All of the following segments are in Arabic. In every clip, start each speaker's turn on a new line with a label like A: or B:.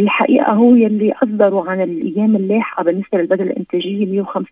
A: الحقيقة هو يلي أصدروا عن الأيام اللاحقة بالنسبة للبدل الإنتاجية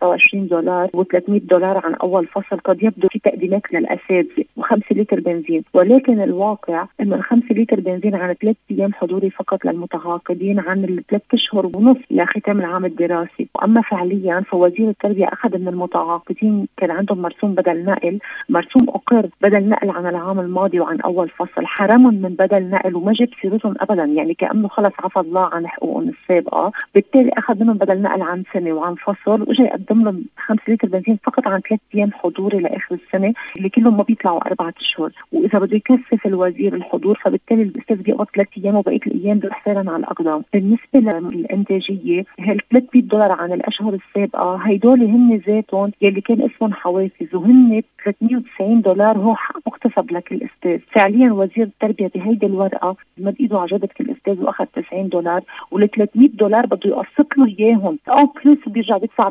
A: $125 و$300 عن أول فصل. قد يبدو في تقديمات للأساتذة و5 لتر بنزين، ولكن الواقع إنه 5 لتر بنزين عن 3 أيام حضوري فقط للمتعاقدين عن 3 أشهر ونص لختام العام الدراسي. وأما فعليا فوزير التربية أخذ من المتعاقدين كان عندهم مرسوم بدل نقل، مرسوم أقر بدل نقل عن العام الماضي وعن أول فصل، حرمهم من بدل نقل وما جاب سيرتهم أبدا، يعني كأنه خلص عفى الله عن حقوقهم السابقة. بالتالي أخذ منهم بدل نقل عن سنة وعن فصل، وجاي يقدم لهم 5 لتر بنزين فقط عن 3 أيام حضوري لآخر السنة اللي كلهم ما بيطلعوا 4 أشهر. وإذا بده يكثف الوزير الحضور فبالتالي الأستاذ بيقعد 3 أيام وبقية الأيام بيروح فعلا على الأقدام. بالنسبة للإنتاجية $300 عن الأشهر السابقة، هيدول هن ذاتهم يلي كان اسمهم حوافز، وهن $390 هو حق مكتسب لك الأستاذ. فعليا وزير التربية بهيدي الورقة مد إيده على جبهة الأستاذ وأخذ $90، وال$300 بده يقسط له إياهم أو بلس بيرجع بيدفع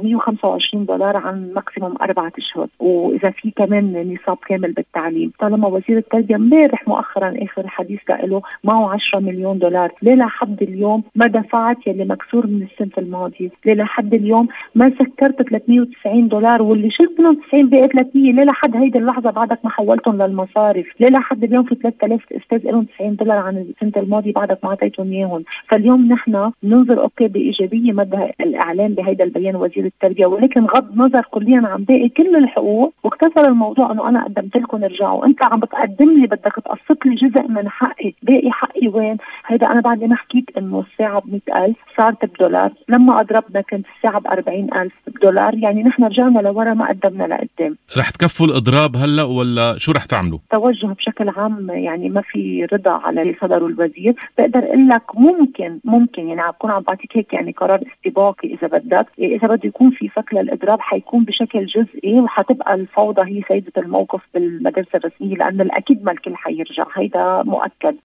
A: $125 عن ماكسيموم 4 أشهر، وإذا في كمان نصاب كامل بالتعليم. طالما وزير التربية امبارح مؤخرا آخر حديث له معه $10 مليون، ليه لحد اليوم ما دفعت يلي مكسور من السنة الماضية؟ ليه لحد اليوم ما سكرت $390 واللي شلت منهم 90 بقى 300؟ ليه لحد هيدي اللحظة بعدك ما حولتهم للمصارف؟ ليه لحد اليوم في 3000 أستاذ لهم $90 عن السنة الماضية بعدك ما عطيتهم إياهم؟ فاليوم نحن ننظر أوكي بإيجابية مدى الإعلان بهيدا البيان وزير التربية، ولكن غض نظر كليا عن باقي كل الحقوق، واقتصر الموضوع أنه أنا قدمت لكم ارجعوا، أنت عم بتقدم لي بدك تقسط لي جزء من حقي، باقي حقي وين؟ هيدا أنا بعد ما حكيت إنه الساعة ب100,000 صارت $1، لما أضربنا كانت الساعة ب40,000 يعني نحن رجعنا لورا ما قدمنا لقدام.
B: رح تكفوا الإضراب هلأ ولا شو رح تعملوا؟
A: توجه بشكل عام يعني ما في رضا على اللي صدروا الوزير. بقدر أقول لك ممكن يعني عم بكون عم بعطيك هيك يعني قرار استباقي إذا بدك، إذا بده يكون في فك للإضراب حيكون بشكل جزئي، وحتبقى الفوضى هي سيدة الموقف بالمدارس الرسمية، لأن الأكيد ما الكل حيرجع، هيدا مؤكد.